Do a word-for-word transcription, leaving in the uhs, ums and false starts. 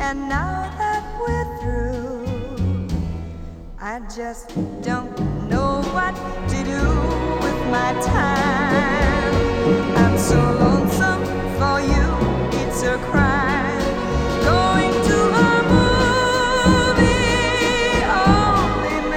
And now that we're through, I just don't know what to do with my time. I'm so